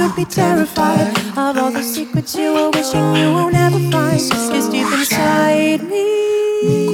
you'd be terrified of all the secrets you were wishing you won't ever find. 'Cause deep inside me